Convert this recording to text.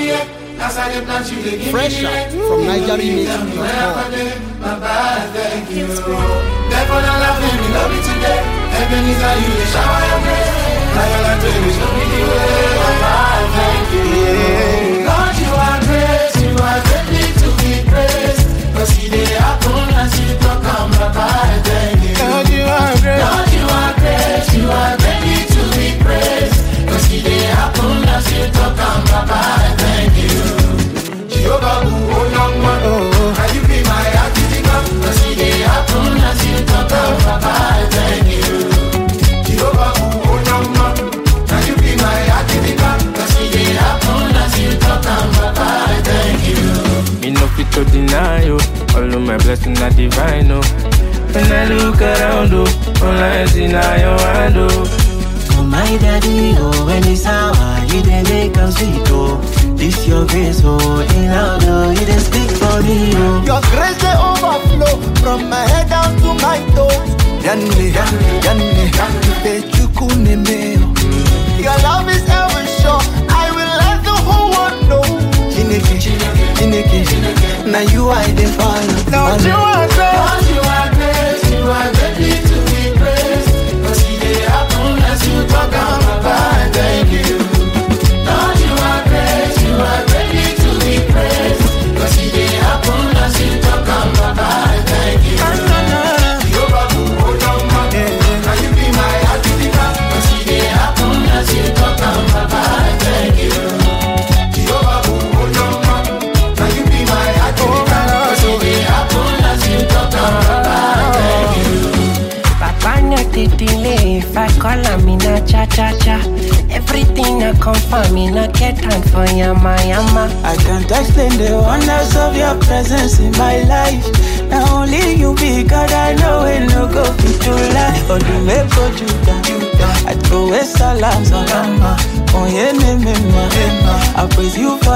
Fresh out from NigerRemix.com. Thank you. Therefore, I love him, love me today. Heaven is how you shower your grace. Like I like to show me the way. Thank you. Lord, you are great, you are greatly to be praised. Cause he did happen as you talk on my body. Thank you. Lord, you are great. Lord, you are great, you are greatly to be praised. Cause he did happen as you talk on my body. Thank you. Jehovah, who young man, can you be my activity? Cause he did happen as you talk on my body. Thank you. Jehovah, who young man, can you be my activity? Cause he did happen as you talk on my body. Thank you. Me no fit to deny you. All of my blessings are divine, oh. When I look around, oh, all I see now your hand, oh. Oh my daddy, oh, when it's hour, you dey make us sweet, oh. This your grace, oh, in loud, oh, you dey speak for me, oh. Your grace they overflow from my head down to my toes. Yanni, Pechukune meo. Your love is ever sure. I will let the whole world know. Chineke. Now you are the follow. Lord, you are great. Lord, you are great. You are greatly to be praised. Cause he did happen as you talk on my body. Thank you. Lord, you are great. You are greatly to be praised. Cause he did happen as you talk on my body. Thank you. Jehovah, who young man, can you be my activity? Cause he did happen as you talk on my body. Thank you. Jehovah, who young man, can you be my activity? Cause he did happen as you talk on my body. Thank you. Papa no dey delay. If I call him, in a cha-cha-cha. Everything I come for me, no get time for yama. I can't explain the wonders of your presence in my life. Now only you be God, I know it no go fit to lie. Or do me go Judah, I throw a salam. Oh yeah, I praise you